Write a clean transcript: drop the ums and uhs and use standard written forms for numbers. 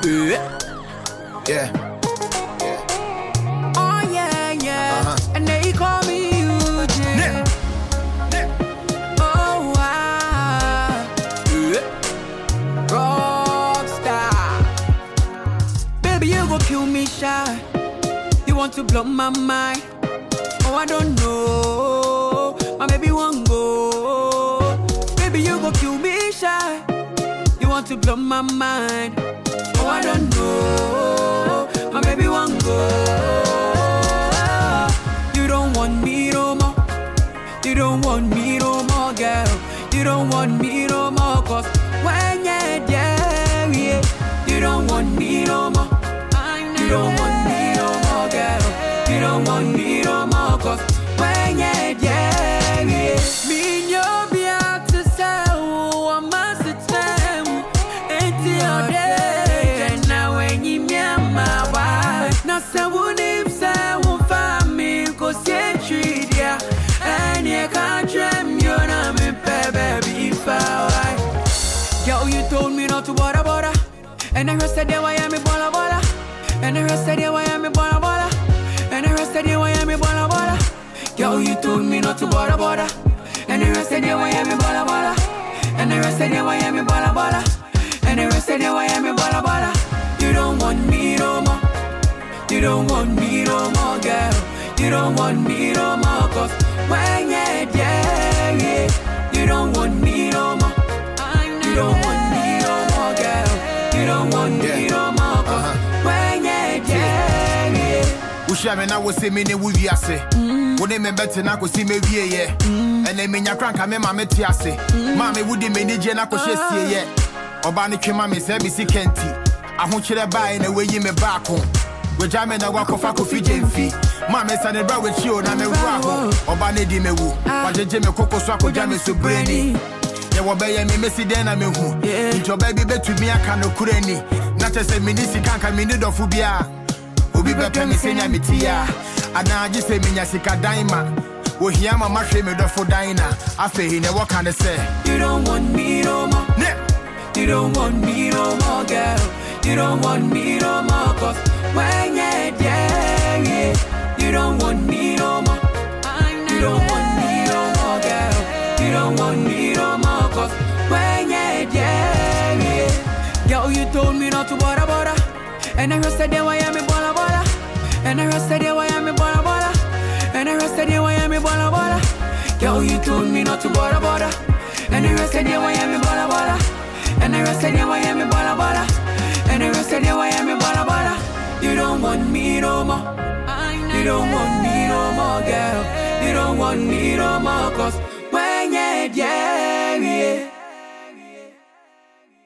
Yeah. Oh yeah, yeah. And they call me Eugene. Oh wow. Rockstar. Baby, you go kill me shy. You want to blow my mind. Oh, I don't know. My baby won't go. Baby, you go kill me shy. You want to blow my mind. Oh, I don't know. My baby won't go. You don't want me no more. You don't want me no more, girl. You don't want me no more, cause when you're there, yeah. You don't want me no more. You don't want me no more, girl. You don't want me no more, cause when you're there, yeah. Me you'll be out to sell, I must attend into your day. And now when you me my wife, now someone names I won't find me, cause you're treated, yeah. And you can't dream, you're not me, baby, if I. Yo, you told me not to bother. And the rest of the day, why am I bola? And the rest of the day, why am I bola? And the rest of the day, why am I bola? Yo, you told me not to bother. And the rest of the day, why am I bola? And the rest of the day, why am I bola? And the rest of the day, why am I bola? You don't want me no more. You don't want me no more, girl. You don't want me no more, cause when you're there, yeah. You don't want me no more. You don't want me no more, girl. You don't want me no more, cause when you're there, yeah. Ushame na wose me ne wuviase. Wone me bete na ko si me wie ye. Ene me nya kranka me ma me ti ase. Ma me wudi me ni je na ko hyesie ye. Oba ne twema me se me si kenti. Ahokire bae na weyi me baako. We jame na wakofa kofi jemfi. Ma me sa ne bra we chi o na me wura ho. Oba ne di me wu. Wajeje me kokko so akoja me so breni. Ye wo be ye me mesi den na me hu. Nto ba bi betumi aka no kurani. Na tese me ni sikanka me ni dofu bia. Obi be pe me senya me tia. Ana agi se me nya sika daima. Wo hia mama hwe me dofu daina. Afe hi ne wo kan say. You don't want me no more. You don't want me no more, girl. You don't want me no more, cause when you're there, yeah. You don't want me no more. You don't want me no more, girl. You don't want me no more, cause when you're there, yeah. Yo, you told me not to bother. And the rest of the day, why am I bola? And the rest of the day, why am I bola? And the rest of the day, why am I bola? Yo, you told me not to bother. And the rest of the day, why am I bola? And the rest of the day, why am I bola? And the rest of the day, why am I bola? You don't want me no more. You don't want me no more, girl. You don't want me no more, cause when you're there, yeah.